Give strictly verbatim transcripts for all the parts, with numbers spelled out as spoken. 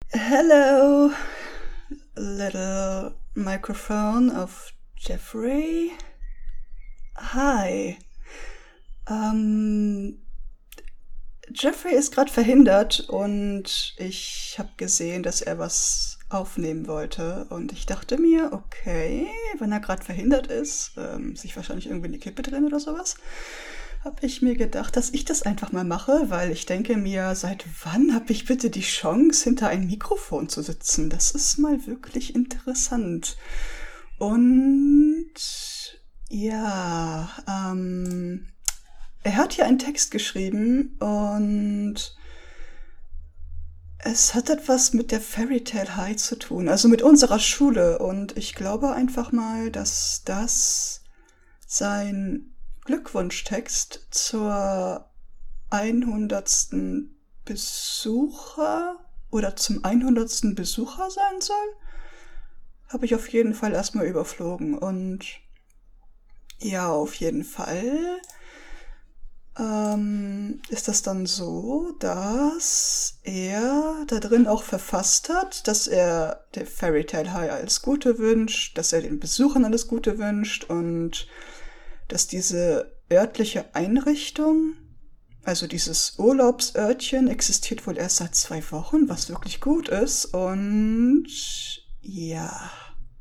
Hello, little microphone of Jeffrey. Hi. Ähm, Jeffrey ist gerade verhindert und ich habe gesehen, dass er was aufnehmen wollte. Und ich dachte mir, okay, wenn er gerade verhindert ist, ähm, sich wahrscheinlich irgendwie in die Kippe drin oder sowas, habe ich mir gedacht, dass ich das einfach mal mache, weil ich denke mir, seit wann habe ich bitte die Chance, hinter ein Mikrofon zu sitzen? Das ist mal wirklich interessant. Und ja, ähm, er hat hier einen Text geschrieben und es hat etwas mit der Fairy Tale High zu tun, also mit unserer Schule. Und ich glaube einfach mal, dass das sein Glückwunschtext zur hundertsten Besucher oder zum hundertsten Besucher sein soll. Habe ich auf jeden Fall erstmal überflogen. Und ja, auf jeden Fall ähm, ist das dann so, dass er da drin auch verfasst hat, dass er der Fairy Tale High alles Gute wünscht, dass er den Besuchern alles Gute wünscht und dass diese örtliche Einrichtung, also dieses Urlaubsörtchen, existiert wohl erst seit zwei Wochen, was wirklich gut ist. Und ja,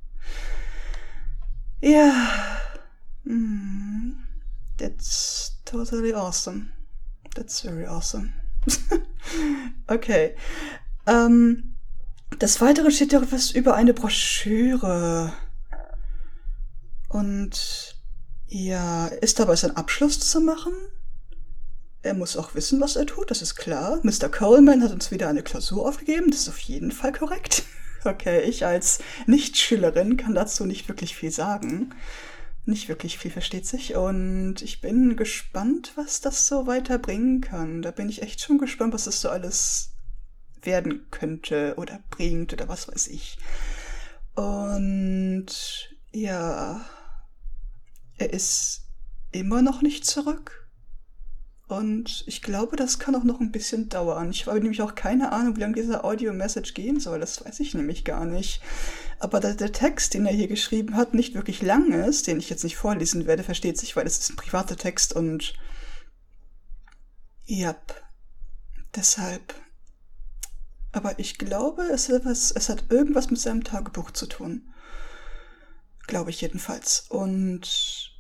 ja, mm, that's totally awesome. That's very awesome. Okay. Ähm, des Weiteren steht ja was über eine Broschüre. Und ja, ist dabei sein Abschluss zu machen? Er muss auch wissen, was er tut, das ist klar. Mister Coleman hat uns wieder eine Klausur aufgegeben, das ist auf jeden Fall korrekt. Okay, ich als Nichtschülerin kann dazu nicht wirklich viel sagen. Nicht wirklich viel, versteht sich. Und ich bin gespannt, was das so weiterbringen kann. Da bin ich echt schon gespannt, was das so alles werden könnte oder bringt oder was weiß ich. Und ja, er ist immer noch nicht zurück. Und ich glaube, das kann auch noch ein bisschen dauern. Ich habe nämlich auch keine Ahnung, wie lange diese Audio-Message gehen soll. Das weiß ich nämlich gar nicht. Aber da der Text, den er hier geschrieben hat, nicht wirklich lang ist, den ich jetzt nicht vorlesen werde, versteht sich, weil es ist ein privater Text und ja, deshalb. Aber ich glaube, es, etwas, es hat irgendwas mit seinem Tagebuch zu tun. Glaube ich jedenfalls. Und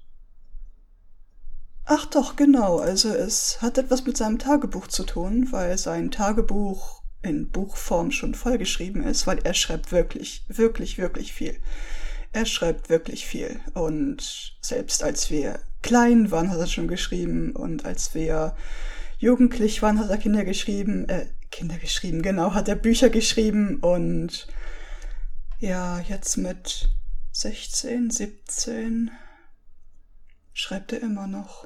ach doch, genau. Also es hat etwas mit seinem Tagebuch zu tun, weil sein Tagebuch in Buchform schon vollgeschrieben ist, weil er schreibt wirklich, wirklich, wirklich viel. Er schreibt wirklich viel. Und selbst als wir klein waren, hat er schon geschrieben. Und als wir jugendlich waren, hat er Kinder geschrieben. Äh, Kinder geschrieben, genau, hat er Bücher geschrieben. Und ja, jetzt mit sechzehn, siebzehn schreibt er immer noch.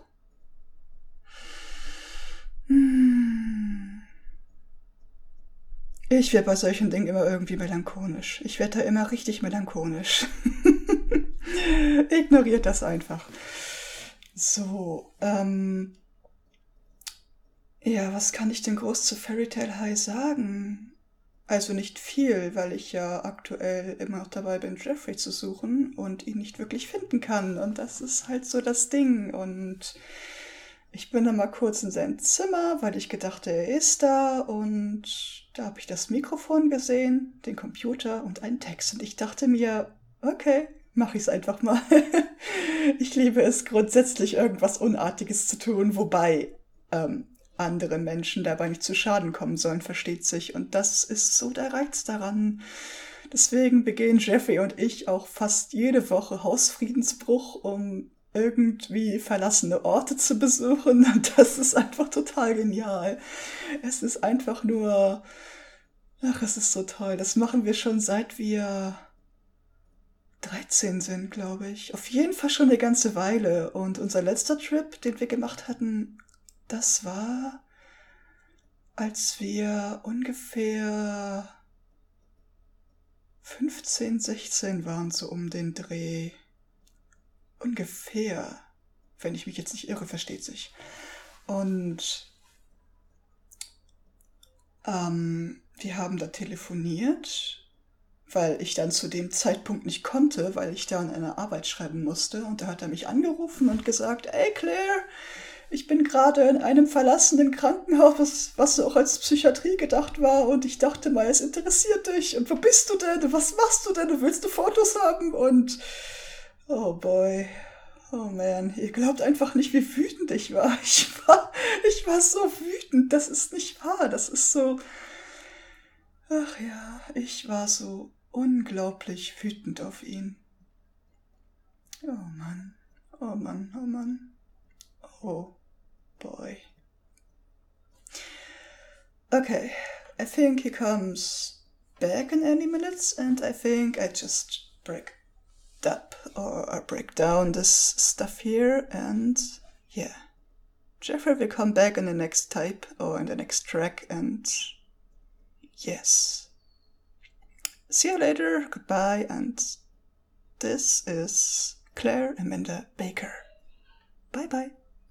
Ich werde bei solchen Dingen immer irgendwie melancholisch. Ich werde da immer richtig melancholisch. Ignoriert das einfach. So, ähm... ja, was kann ich denn groß zu Fairy Tale High sagen? Also nicht viel, weil ich ja aktuell immer noch dabei bin, Jeffrey zu suchen und ihn nicht wirklich finden kann. Und das ist halt so das Ding. Und ich bin dann mal kurz in sein Zimmer, weil ich gedachte, er ist da. Und da habe ich das Mikrofon gesehen, den Computer und einen Text. Und ich dachte mir, okay, mach ich's einfach mal. Ich liebe es grundsätzlich, irgendwas Unartiges zu tun, wobei ähm, andere Menschen dabei nicht zu Schaden kommen sollen, versteht sich. Und das ist so der Reiz daran. Deswegen begehen Jeffrey und ich auch fast jede Woche Hausfriedensbruch, um irgendwie verlassene Orte zu besuchen. Und das ist einfach total genial. Es ist einfach nur... Ach, es ist so toll. Das machen wir schon seit wir dreizehn sind, glaube ich. Auf jeden Fall schon eine ganze Weile. Und unser letzter Trip, den wir gemacht hatten, das war, als wir ungefähr fünfzehn, sechzehn waren, so um den Dreh. Ungefähr, wenn ich mich jetzt nicht irre, versteht sich. Und ähm, wir haben da telefoniert, weil ich dann zu dem Zeitpunkt nicht konnte, weil ich da an einer Arbeit schreiben musste. Und da hat er mich angerufen und gesagt, ey Claire, ich bin gerade in einem verlassenen Krankenhaus, was, was so auch als Psychiatrie gedacht war. Und ich dachte mal, es interessiert dich. Und wo bist du denn? Und was machst du denn? Und willst du Fotos haben? Und oh boy. Oh man, ihr glaubt einfach nicht, wie wütend ich war. Ich war, ich war so wütend. Das ist nicht wahr. Das ist so... Ach ja, ich war so unglaublich wütend auf ihn. Oh Mann, oh Mann, oh Mann. Oh boy. Okay, I think he comes back in any minutes, and I think I just break up or break down this stuff here, and yeah. Jeffrey will come back in the next type or in the next track, and yes. See you later, goodbye, and this is Claire Amanda Baker. Bye bye.